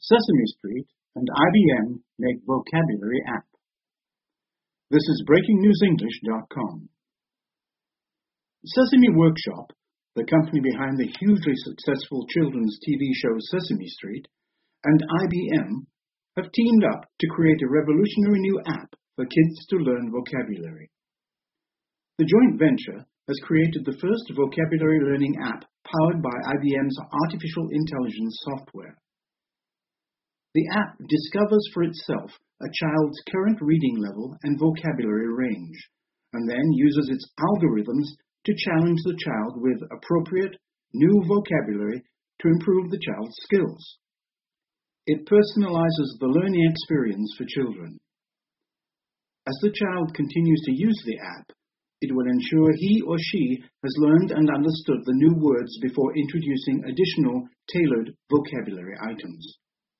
Sesame Street and IBM make vocabulary app. This is BreakingNewsEnglish.com. Sesame Workshop, the company behind the hugely successful children's TV show Sesame Street, and IBM have teamed up to create a revolutionary new app for kids to learn vocabulary. The joint venture has created the first vocabulary learning app powered by IBM's artificial intelligence software. The app discovers for itself a child's current reading level and vocabulary range, and then uses its algorithms to challenge the child with appropriate, new vocabulary to improve the child's skills. It personalizes the learning experience for children. As the child continues to use the app, it will ensure he or she has learned and understood the new words before introducing additional tailored vocabulary items.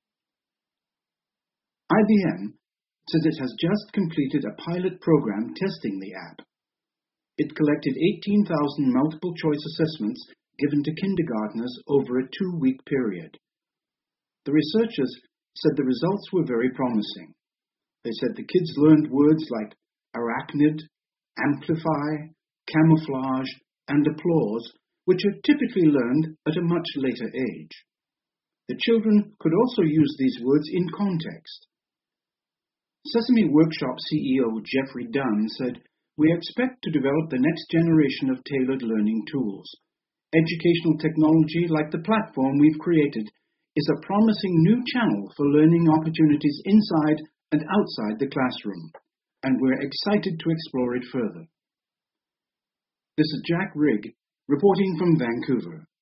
IBM says it has just completed a pilot program testing the app. It collected 18,000 multiple-choice assessments given to kindergartners over a 2-week period. The researchers said the results were very promising. They said the kids learned words like arachnid, amplify, camouflage, and applause, which are typically learned at a much later age. The children could also use these words in context. Sesame Workshop CEO Jeffrey Dunn said, "We expect to develop the next generation of tailored learning tools. Educational technology, like the platform we've created, is a promising new channel for learning opportunities inside and outside the classroom, and we're excited to explore it further." This is Jack Rigg reporting from Vancouver.